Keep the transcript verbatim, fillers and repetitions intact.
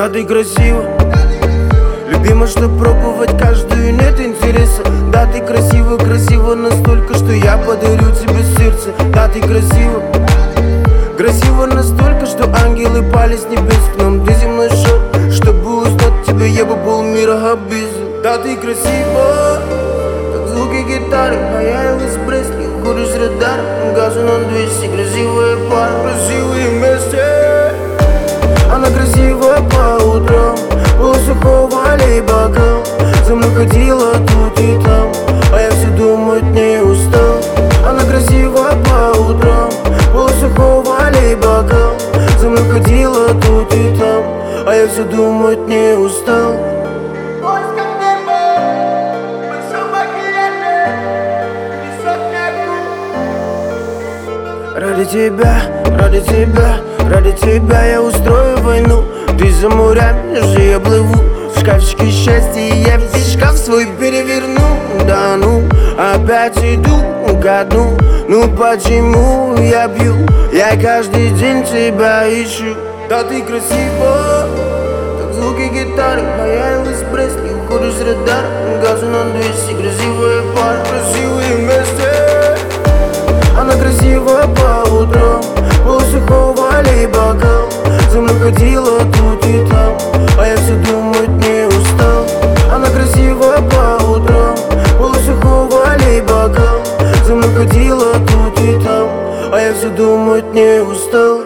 Да, ты красива, любима, что пробовать каждую, нет интереса. Да, ты красива, красива настолько, что я подарю тебе сердце. Да, ты красива, красиво настолько, что ангелы пали с небес к нам. Ты земной шел, чтобы узнать тебя, я бы полмира обязан. Да, ты красива, как звуки гитары, а я Элвис Пресли. Уходишь с радаром, газу на двести. Красивая пара, красивые вместе. Она красивая по утрам, полусухого лей бокал. За мной ходила тут и там, а я все думать не устал. Она красивая по утрам, полусухого лей бокал. За мной ходила тут и там, а я все думать не устал. Ради тебя, ради тебя, ради тебя я устрою войну. Ты за морями же я плыву, в шкафчике счастья я весь шкаф свой переверну. Да ну, опять иду ко дну. Ну почему я пью, я каждый день тебя ищу. Да, ты красива, как звуки гитары, а я Элвис Пресли. Уходишь с радаром, газу на двести. Красивая пара, красивые вместе. Она красивая по утрам, полусухого лей бокал. За мной ходила тут и там, а я все думать не устал. Она красивая по утрам, полусухого лей бокал. За мной ходила тут и там, а я все думать не устал.